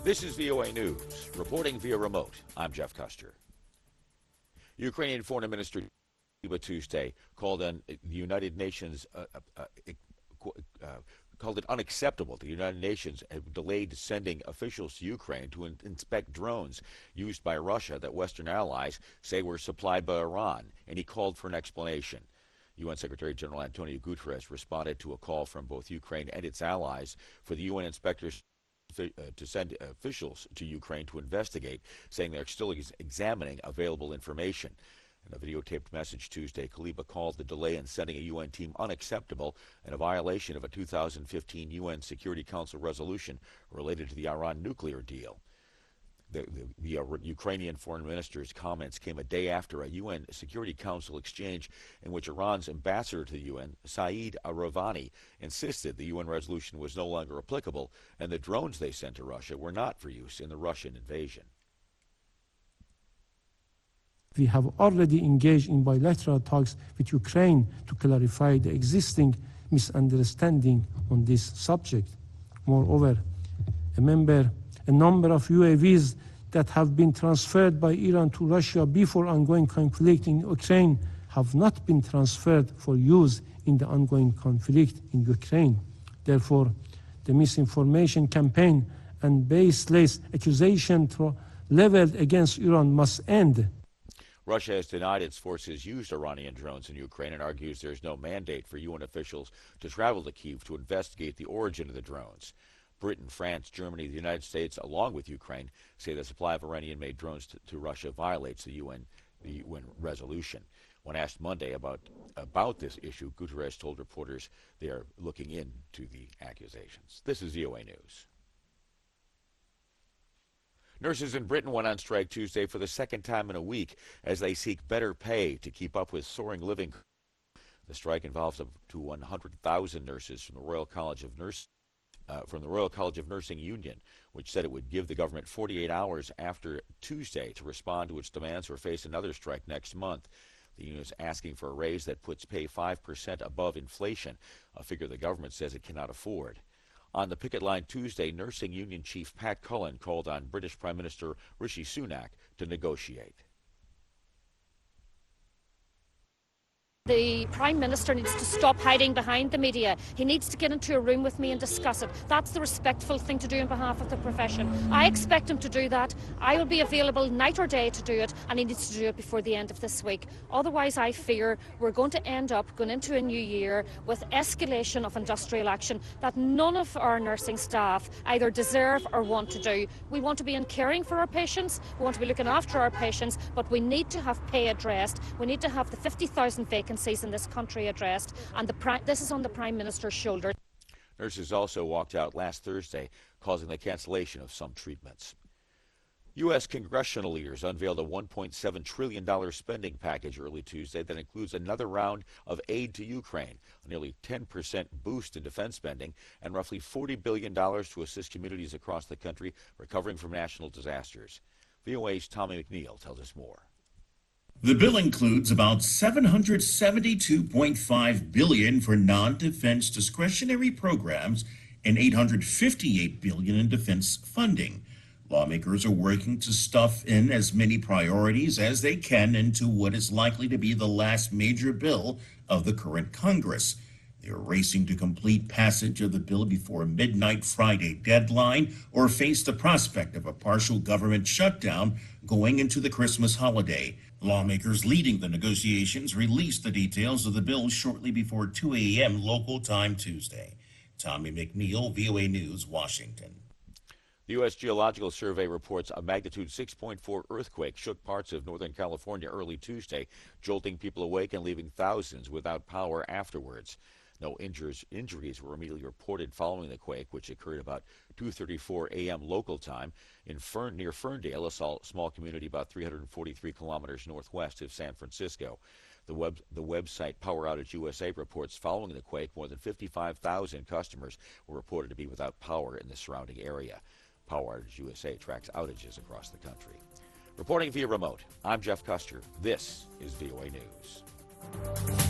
This is VOA News. Reporting via remote, I'm Jeff Custer. Ukrainian Foreign Minister Tuesday called on the United Nations called it unacceptable. The United Nations have delayed sending officials to Ukraine to inspect drones used by Russia that Western allies say were supplied by Iran, and he called for an explanation. UN Secretary General Antonio Guterres responded to a call from both Ukraine and its allies for the UN inspectors to send officials to Ukraine to investigate, saying they're still examining available information. In a videotaped message Tuesday, Kuleba called the delay in sending a UN team unacceptable and a violation of a 2015 UN Security Council resolution related to the Iran nuclear deal. The Ukrainian foreign minister's comments came a day after a UN Security Council exchange in which Iran's ambassador to the UN, Saeed Aravani, insisted the UN resolution was no longer applicable and the drones they sent to Russia were not for use in the Russian invasion. We have already engaged in bilateral talks with Ukraine to clarify the existing misunderstanding on this subject. Moreover, a number of UAVs that have been transferred by Iran to Russia before ongoing conflict in Ukraine have not been transferred for use in the ongoing conflict in Ukraine. Therefore, the misinformation campaign and baseless accusation leveled against Iran must end. Russia has denied its forces used Iranian drones in Ukraine and argues there is no mandate for UN officials to travel to Kyiv to investigate the origin of the drones. Britain, France, Germany, the United States, along with Ukraine, say the supply of Iranian-made drones to Russia violates the UN resolution. When asked Monday about this issue, Guterres told reporters they are looking into the accusations. This is VOA News. Nurses in Britain went on strike Tuesday for the second time in a week as they seek better pay to keep up with soaring living. The strike involves up to 100,000 nurses from the Royal College of Nursing Union, which said it would give the government 48 hours after Tuesday to respond to its demands or face another strike next month. The union is asking for a raise that puts pay 5% above inflation, a figure the government says it cannot afford. On the picket line Tuesday, Nursing Union Chief Pat Cullen called on British Prime Minister Rishi Sunak to negotiate. The Prime Minister needs to stop hiding behind the media. He needs to get into a room with me and discuss it. That's the respectful thing to do on behalf of the profession. I expect him to do that. I will be available night or day to do it, and he needs to do it before the end of this week. Otherwise, I fear we're going to end up going into a new year with escalation of industrial action that none of our nursing staff either deserve or want to do. We want to be in caring for our patients, we want to be looking after our patients, but we need to have pay addressed. We need to have the 50,000 vacancies in this country addressed, and this is on the Prime Minister's shoulder. Nurses also walked out last Thursday, causing the cancellation of some treatments. U.S. congressional leaders unveiled a $1.7 trillion spending package early Tuesday that includes another round of aid to Ukraine, a nearly 10% boost in defense spending, and roughly $40 billion to assist communities across the country recovering from national disasters. VOA's Tommy McNeil tells us more. The bill includes about $772.5 billion for non-defense discretionary programs and $858 billion in defense funding. Lawmakers are working to stuff in as many priorities as they can into what is likely to be the last major bill of the current Congress. They're racing to complete passage of the bill before a midnight Friday deadline or face the prospect of a partial government shutdown going into the Christmas holiday. Lawmakers leading the negotiations released the details of the bill shortly before 2 a.m. local time Tuesday. Tommy McNeil, VOA News, Washington. The U.S. Geological Survey reports a magnitude 6.4 earthquake shook parts of Northern California early Tuesday, jolting people awake and leaving thousands without power afterwards. No injuries were immediately reported following the quake, which occurred about 2:34 a.m. local time near Ferndale, a small community about 343 kilometers northwest of San Francisco. The website Power Outage USA reports following the quake, more than 55,000 customers were reported to be without power in the surrounding area. Power Outage USA tracks outages across the country. Reporting via remote, I'm Jeff Custer. This is VOA News.